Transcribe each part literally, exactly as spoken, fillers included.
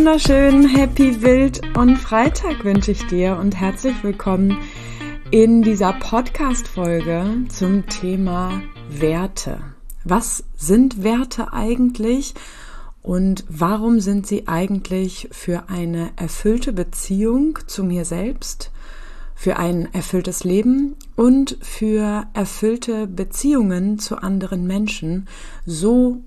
wunderschönen Happy Wild und Freitag wünsche ich dir und herzlich willkommen in dieser Podcast-Folge zum Thema Werte. Was sind Werte eigentlich und warum sind sie eigentlich für eine erfüllte Beziehung zu mir selbst, für ein erfülltes Leben und für erfüllte Beziehungen zu anderen Menschen so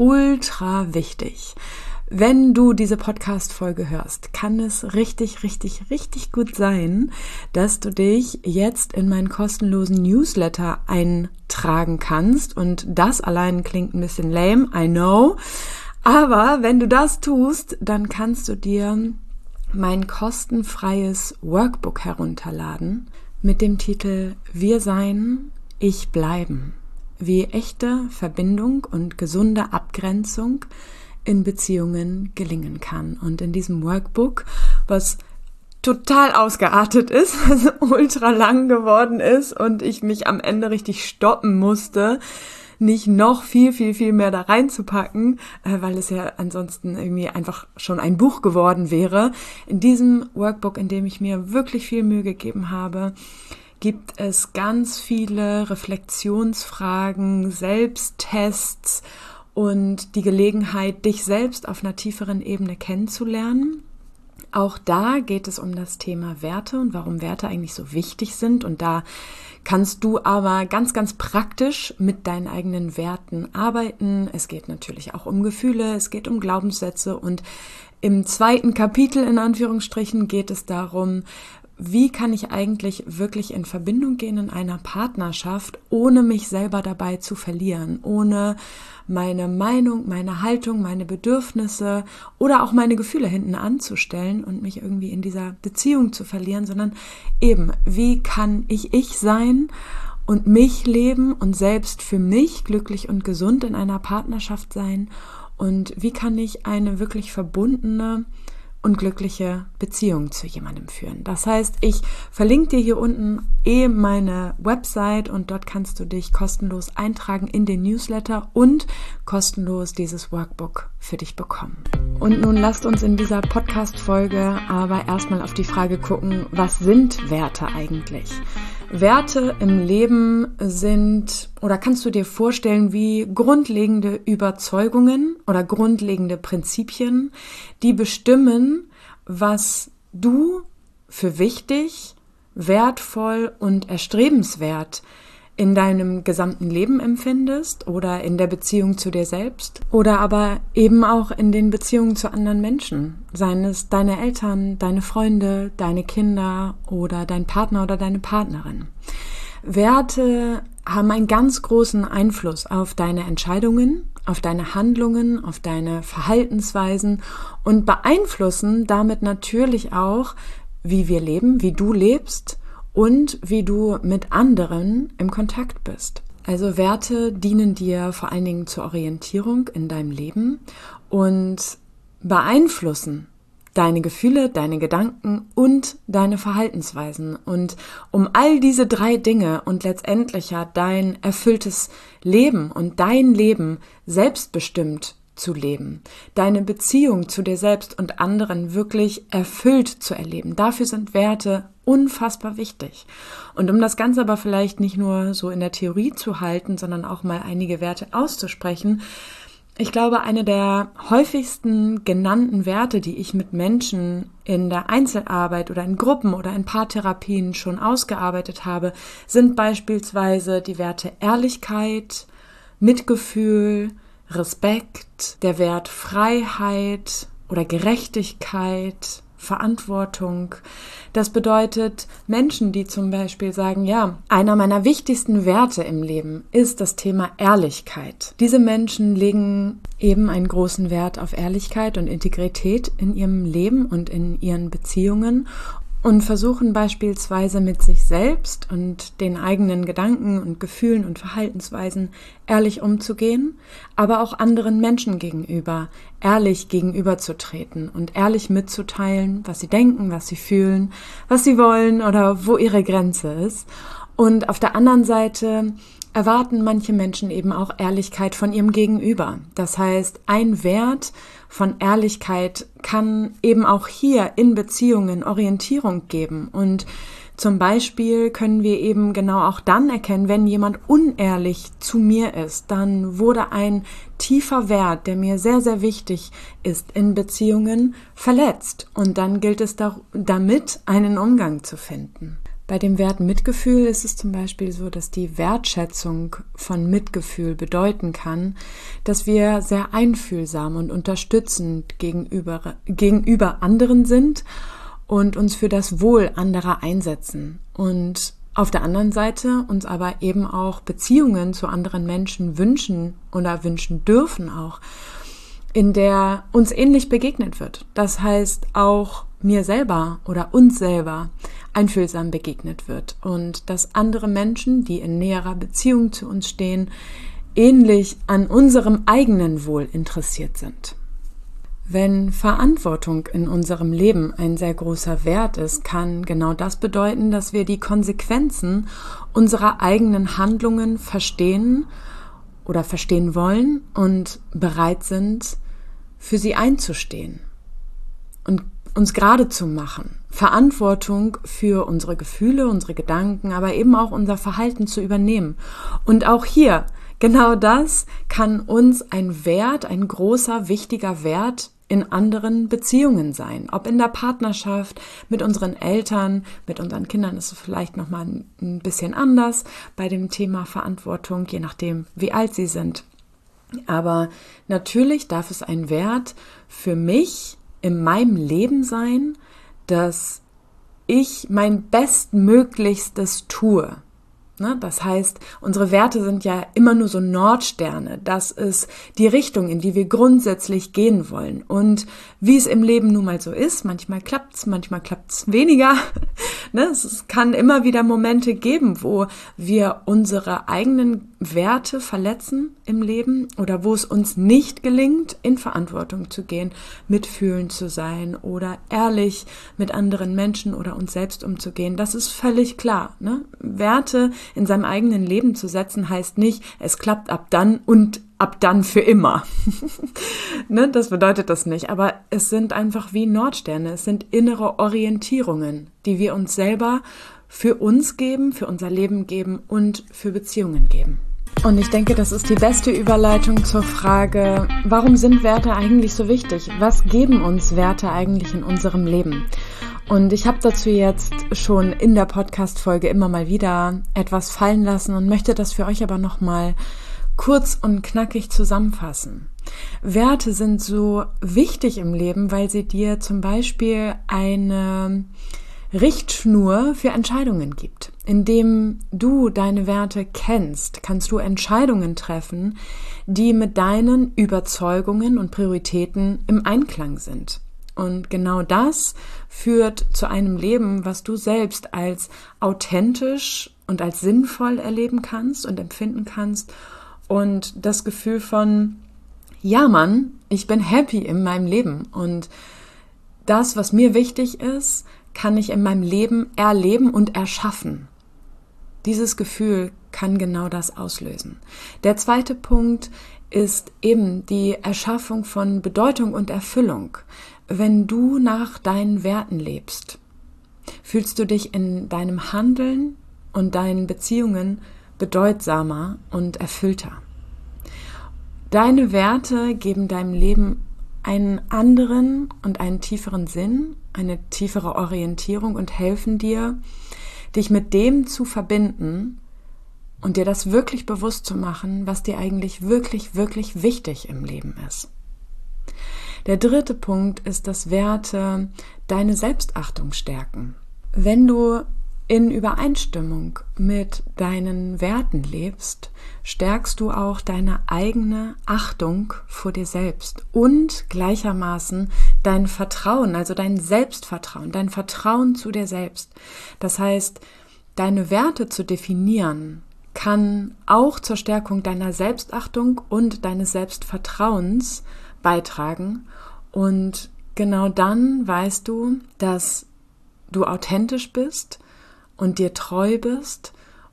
ultra wichtig? Wenn du diese Podcast-Folge hörst, kann es richtig, richtig, richtig gut sein, dass du dich jetzt in meinen kostenlosen Newsletter eintragen kannst. Und das allein klingt ein bisschen lame, I know. Aber wenn du das tust, dann kannst du dir mein kostenfreies Workbook herunterladen mit dem Titel Wir sein, ich bleiben. Wie echte Verbindung und gesunde Abgrenzung in Beziehungen gelingen kann. Und in diesem Workbook, was total ausgeartet ist, also ultra lang geworden ist und ich mich am Ende richtig stoppen musste, nicht noch viel, viel, viel mehr da reinzupacken, äh, weil es ja ansonsten irgendwie einfach schon ein Buch geworden wäre. In diesem Workbook, in dem ich mir wirklich viel Mühe gegeben habe, gibt es ganz viele Reflexionsfragen, Selbsttests und die Gelegenheit, dich selbst auf einer tieferen Ebene kennenzulernen. Auch da geht es um das Thema Werte und warum Werte eigentlich so wichtig sind. Und da kannst du aber ganz, ganz praktisch mit deinen eigenen Werten arbeiten. Es geht natürlich auch um Gefühle, es geht um Glaubenssätze. Und im zweiten Kapitel, in Anführungsstrichen, geht es darum, wie kann ich eigentlich wirklich in Verbindung gehen in einer Partnerschaft, ohne mich selber dabei zu verlieren, ohne meine Meinung, meine Haltung, meine Bedürfnisse oder auch meine Gefühle hinten anzustellen und mich irgendwie in dieser Beziehung zu verlieren, sondern eben, wie kann ich ich sein und mich leben und selbst für mich glücklich und gesund in einer Partnerschaft sein und wie kann ich eine wirklich verbundene und glückliche Beziehung zu jemandem führen. Das heißt, ich verlinke dir hier unten eh meine Website und dort kannst du dich kostenlos eintragen in den Newsletter und kostenlos dieses Workbook für dich bekommen. Und nun lasst uns in dieser Podcast-Folge aber erstmal auf die Frage gucken, was sind Werte eigentlich? Werte im Leben sind, oder kannst du dir vorstellen, wie grundlegende Überzeugungen oder grundlegende Prinzipien, die bestimmen, was du für wichtig, wertvoll und erstrebenswert in deinem gesamten Leben empfindest oder in der Beziehung zu dir selbst oder aber eben auch in den Beziehungen zu anderen Menschen, seien es deine Eltern, deine Freunde, deine Kinder oder dein Partner oder deine Partnerin. Werte haben einen ganz großen Einfluss auf deine Entscheidungen, auf deine Handlungen, auf deine Verhaltensweisen und beeinflussen damit natürlich auch, wie wir leben, wie du lebst und wie du mit anderen im Kontakt bist. Also Werte dienen dir vor allen Dingen zur Orientierung in deinem Leben und beeinflussen deine Gefühle, deine Gedanken und deine Verhaltensweisen. Und um all diese drei Dinge und letztendlich ja dein erfülltes Leben und dein Leben selbstbestimmt zu leben, deine Beziehung zu dir selbst und anderen wirklich erfüllt zu erleben. Dafür sind Werte unfassbar wichtig. Und um das Ganze aber vielleicht nicht nur so in der Theorie zu halten, sondern auch mal einige Werte auszusprechen, ich glaube, eine der häufigsten genannten Werte, die ich mit Menschen in der Einzelarbeit oder in Gruppen oder in Paartherapien schon ausgearbeitet habe, sind beispielsweise die Werte Ehrlichkeit, Mitgefühl, Respekt, der Wert Freiheit oder Gerechtigkeit, Verantwortung. Das bedeutet, Menschen, die zum Beispiel sagen, ja, einer meiner wichtigsten Werte im Leben ist das Thema Ehrlichkeit. Diese Menschen legen eben einen großen Wert auf Ehrlichkeit und Integrität in ihrem Leben und in ihren Beziehungen und versuchen beispielsweise mit sich selbst und den eigenen Gedanken und Gefühlen und Verhaltensweisen ehrlich umzugehen, aber auch anderen Menschen gegenüber ehrlich gegenüberzutreten und ehrlich mitzuteilen, was sie denken, was sie fühlen, was sie wollen oder wo ihre Grenze ist. Und auf der anderen Seite erwarten manche Menschen eben auch Ehrlichkeit von ihrem Gegenüber. Das heißt, ein Wert von Ehrlichkeit kann eben auch hier in Beziehungen Orientierung geben. Und zum Beispiel können wir eben genau auch dann erkennen, wenn jemand unehrlich zu mir ist, dann wurde ein tiefer Wert, der mir sehr, sehr wichtig ist, in Beziehungen verletzt. Und dann gilt es damit, einen Umgang zu finden. Bei dem Wert Mitgefühl ist es zum Beispiel so, dass die Wertschätzung von Mitgefühl bedeuten kann, dass wir sehr einfühlsam und unterstützend gegenüber, gegenüber anderen sind und uns für das Wohl anderer einsetzen. Und auf der anderen Seite uns aber eben auch Beziehungen zu anderen Menschen wünschen oder wünschen dürfen auch, in der uns ähnlich begegnet wird. Das heißt auch mir selber oder uns selber einfühlsam begegnet wird und dass andere Menschen, die in näherer Beziehung zu uns stehen, ähnlich an unserem eigenen Wohl interessiert sind. Wenn Verantwortung in unserem Leben ein sehr großer Wert ist, kann genau das bedeuten, dass wir die Konsequenzen unserer eigenen Handlungen verstehen oder verstehen wollen und bereit sind, für sie einzustehen und uns gerade zu machen, Verantwortung für unsere Gefühle, unsere Gedanken, aber eben auch unser Verhalten zu übernehmen. Und auch hier, genau das kann uns ein Wert, ein großer, wichtiger Wert in anderen Beziehungen sein. Ob in der Partnerschaft, mit unseren Eltern, mit unseren Kindern ist es vielleicht nochmal ein bisschen anders bei dem Thema Verantwortung, je nachdem, wie alt sie sind. Aber natürlich darf es ein Wert für mich in meinem Leben sein, dass ich mein Bestmöglichstes tue. Das heißt, unsere Werte sind ja immer nur so Nordsterne. Das ist die Richtung, in die wir grundsätzlich gehen wollen. Und wie es im Leben nun mal so ist, manchmal klappt's, manchmal klappt's weniger. Es kann immer wieder Momente geben, wo wir unsere eigenen Werte verletzen im Leben oder wo es uns nicht gelingt, in Verantwortung zu gehen, mitfühlend zu sein oder ehrlich mit anderen Menschen oder uns selbst umzugehen. Das ist völlig klar. Ne? Werte in seinem eigenen Leben zu setzen, heißt nicht, es klappt ab dann und ab dann für immer. Ne, das bedeutet das nicht, aber es sind einfach wie Nordsterne, es sind innere Orientierungen, die wir uns selber für uns geben, für unser Leben geben und für Beziehungen geben. Und ich denke, das ist die beste Überleitung zur Frage, warum sind Werte eigentlich so wichtig? Was geben uns Werte eigentlich in unserem Leben? Und ich habe dazu jetzt schon in der Podcast-Folge immer mal wieder etwas fallen lassen und möchte das für euch aber nochmal kurz und knackig zusammenfassen. Werte sind so wichtig im Leben, weil sie dir zum Beispiel eine Richtschnur für Entscheidungen gibt. Indem du deine Werte kennst, kannst du Entscheidungen treffen, die mit deinen Überzeugungen und Prioritäten im Einklang sind. Und genau das führt zu einem Leben, was du selbst als authentisch und als sinnvoll erleben kannst und empfinden kannst. Und das Gefühl von, ja Mann, ich bin happy in meinem Leben. Und das, was mir wichtig ist, kann ich in meinem Leben erleben und erschaffen. Dieses Gefühl kann genau das auslösen. Der zweite Punkt ist eben die Erschaffung von Bedeutung und Erfüllung. Wenn du nach deinen Werten lebst, fühlst du dich in deinem Handeln und deinen Beziehungen bedeutsamer und erfüllter. Deine Werte geben deinem Leben einen anderen und einen tieferen Sinn, eine tiefere Orientierung und helfen dir, dich mit dem zu verbinden und dir das wirklich bewusst zu machen, was dir eigentlich wirklich, wirklich wichtig im Leben ist. Der dritte Punkt ist, dass Werte deine Selbstachtung stärken. Wenn du in Übereinstimmung mit deinen Werten lebst, stärkst du auch deine eigene Achtung vor dir selbst und gleichermaßen dein Vertrauen, also dein Selbstvertrauen, dein Vertrauen zu dir selbst. Das heißt, deine Werte zu definieren, kann auch zur Stärkung deiner Selbstachtung und deines Selbstvertrauens beitragen. Und genau dann weißt du, dass du authentisch bist und dir treu bist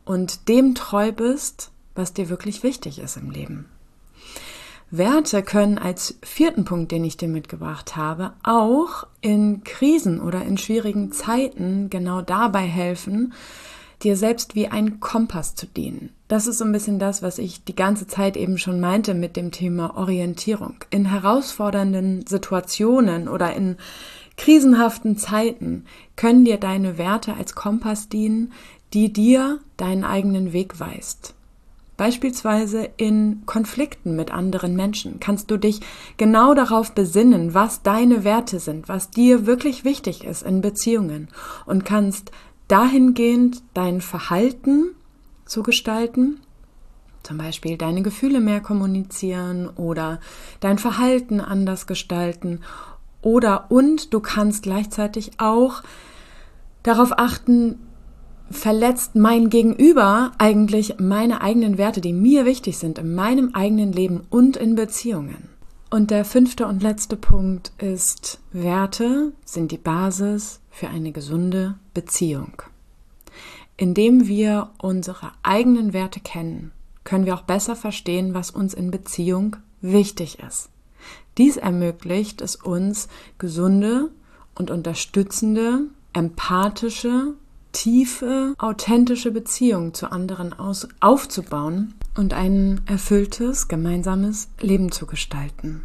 und dem treu bist, was dir wirklich wichtig ist im Leben. Werte können als vierten Punkt, den ich dir mitgebracht habe, auch in Krisen oder in schwierigen Zeiten genau dabei helfen, dir selbst wie ein Kompass zu dienen. Das ist so ein bisschen das, was ich die ganze Zeit eben schon meinte mit dem Thema Orientierung. In herausfordernden Situationen oder in krisenhaften Zeiten können dir deine Werte als Kompass dienen, die dir deinen eigenen Weg weist. Beispielsweise in Konflikten mit anderen Menschen kannst du dich genau darauf besinnen, was deine Werte sind, was dir wirklich wichtig ist in Beziehungen und kannst dahingehend dein Verhalten zu gestalten, zum Beispiel deine Gefühle mehr kommunizieren oder dein Verhalten anders gestalten oder und du kannst gleichzeitig auch darauf achten, verletzt mein Gegenüber eigentlich meine eigenen Werte, die mir wichtig sind, in meinem eigenen Leben und in Beziehungen. Und der fünfte und letzte Punkt ist, Werte sind die Basis für eine gesunde Beziehung. Indem wir unsere eigenen Werte kennen, können wir auch besser verstehen, was uns in Beziehung wichtig ist. Dies ermöglicht es uns, gesunde und unterstützende, empathische, tiefe, authentische Beziehungen zu anderen aus, aufzubauen und ein erfülltes, gemeinsames Leben zu gestalten.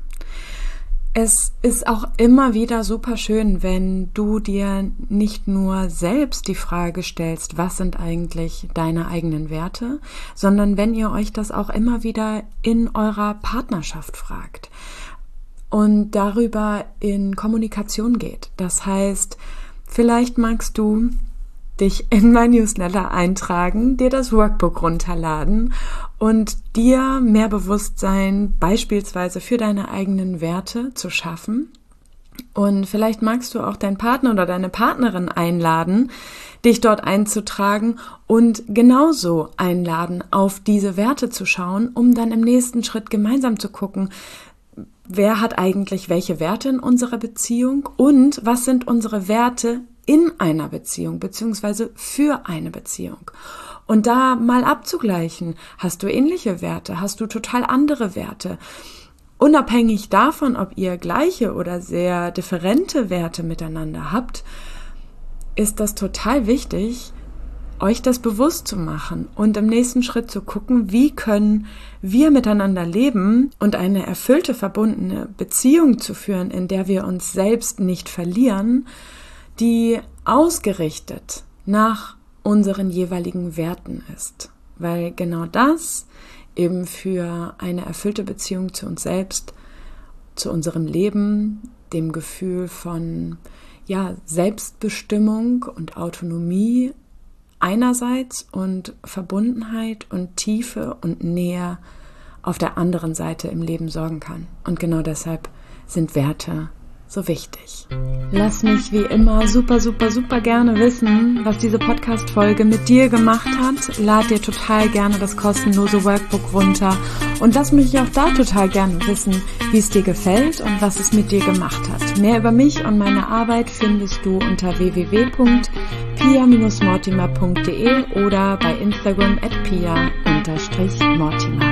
Es ist auch immer wieder super schön, wenn du dir nicht nur selbst die Frage stellst, was sind eigentlich deine eigenen Werte, sondern wenn ihr euch das auch immer wieder in eurer Partnerschaft fragt und darüber in Kommunikation geht. Das heißt, vielleicht magst du dich in mein Newsletter eintragen, dir das Workbook runterladen und dir mehr Bewusstsein beispielsweise für deine eigenen Werte zu schaffen. Und vielleicht magst du auch deinen Partner oder deine Partnerin einladen, dich dort einzutragen und genauso einladen, auf diese Werte zu schauen, um dann im nächsten Schritt gemeinsam zu gucken, wer hat eigentlich welche Werte in unserer Beziehung und was sind unsere Werte in einer Beziehung beziehungsweise für eine Beziehung. Und da mal abzugleichen, hast du ähnliche Werte, hast du total andere Werte. Unabhängig davon, ob ihr gleiche oder sehr differente Werte miteinander habt, ist das total wichtig, euch das bewusst zu machen und im nächsten Schritt zu gucken, wie können wir miteinander leben und eine erfüllte, verbundene Beziehung zu führen, in der wir uns selbst nicht verlieren, die ausgerichtet nach unseren jeweiligen Werten ist. Weil genau das eben für eine erfüllte Beziehung zu uns selbst, zu unserem Leben, dem Gefühl von ja, Selbstbestimmung und Autonomie einerseits und Verbundenheit und Tiefe und Nähe auf der anderen Seite im Leben sorgen kann. Und genau deshalb sind Werte so wichtig. Lass mich wie immer super, super, super gerne wissen, was diese Podcast-Folge mit dir gemacht hat. Lad dir total gerne das kostenlose Workbook runter und lass mich auch da total gerne wissen, wie es dir gefällt und was es mit dir gemacht hat. Mehr über mich und meine Arbeit findest du unter w w w punkt pia Bindestrich mortimer punkt de oder bei Instagram at pia Bindestrich mortimer.